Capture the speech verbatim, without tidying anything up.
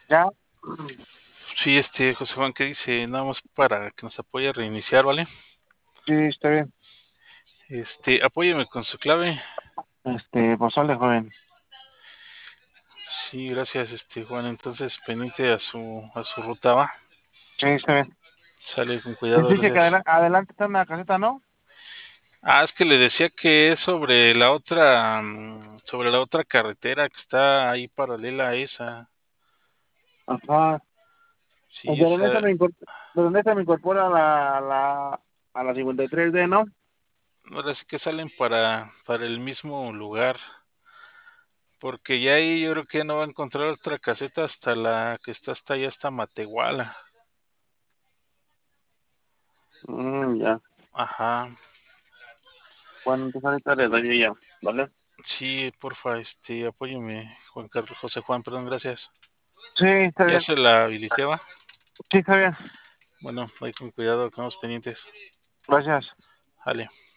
¿Ya? Sí, este, José Juan, ¿qué dice? Nada más para que nos apoye a reiniciar, ¿vale? Sí, está bien. Este, apóyeme con su clave. Este, pozole, joven. Sí, gracias, este, Juan. Entonces, pendiente a su, a su ruta, ¿va? Sí, está bien. Sale con Sí, cuidado, dice que gracias. adela- adelante está una caseta, ¿no? Ah, es que le decía que es sobre la otra, mm, sobre la otra carretera que está ahí paralela a esa. Ajá. ¿De Sí, dónde se esa, me incorpora, de dónde se me incorpora la, la, a la cincuenta y tres D, ¿no? ahora sí que salen para, para el mismo lugar. Porque ya ahí yo creo que no va a encontrar otra caseta hasta la que está hasta allá, hasta Matehuala. Mm, ya. Ajá. Bueno, entonces ahorita le doy yo ya, ¿vale? Sí, porfa, este, apóyeme, Juan Carlos, José Juan, perdón, gracias. Sí, está Ya bien. se la habilité, ¿va? Sí, está bien. Bueno, ahí con cuidado, quedamos pendientes. Gracias. Vale.